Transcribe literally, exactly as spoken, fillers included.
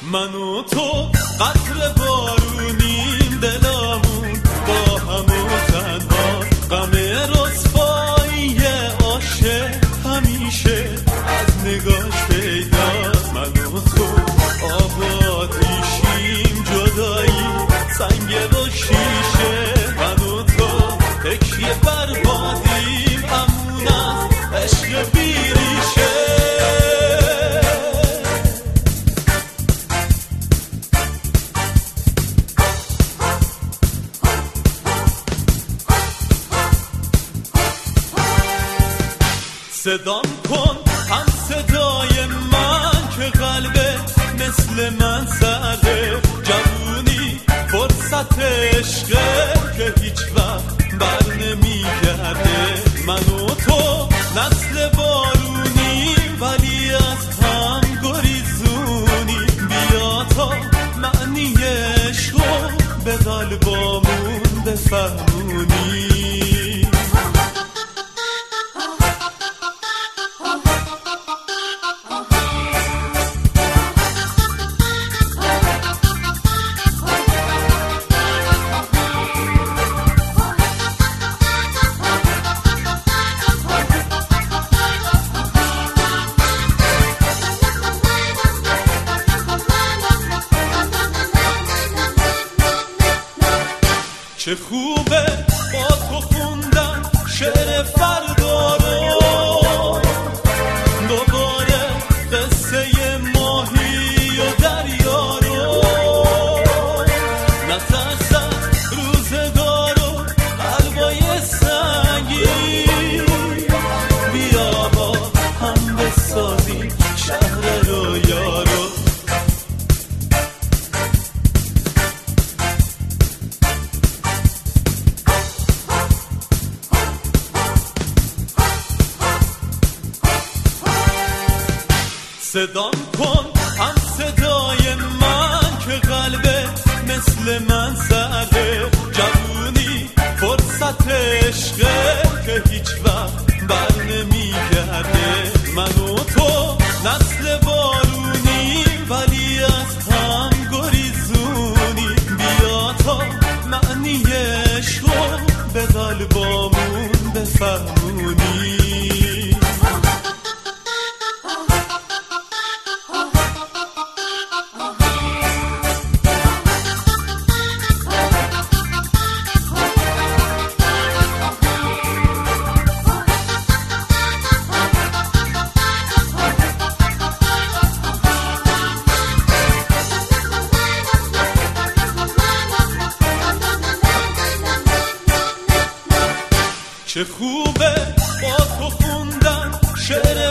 من و تو قطر بارونیم، دلامون با هم و تنها، غم رسوایی عاشق همیشه از نگاش پیداست. من و تو آبادیشیم، جدایی سنگ و شیشه، من و تو تکیه بر بادیم، امون از عشق بیریشه. صدام کن هم صدای من که قلبت مثل من سرده، جوونی فرصت عشقه که هیچ وقت بر نمیگرده. من و تو نسل بارونیم ولی از هم گریزونیم، بیا تا معنی عشقو به قلبامون بفهمونی. چه خوبه با تو خوندن شعر فردا رو، دوباره قصه ماهی و دریا رو، نترسم روزگار و قلبای سنگی، بیا با هم بسازیم شهر رویا رو. صدام کن هم صدای من که قلبت مثل من سرده، جوونی فرصت عشقه که هیچ وقت بر نمیگرده. من و تو نسل بارونیم ولی از هم گریزونیم، بیا تا معنی عشقو به قلبامون بفهمونی. چه خوبه با تو خوندن شعر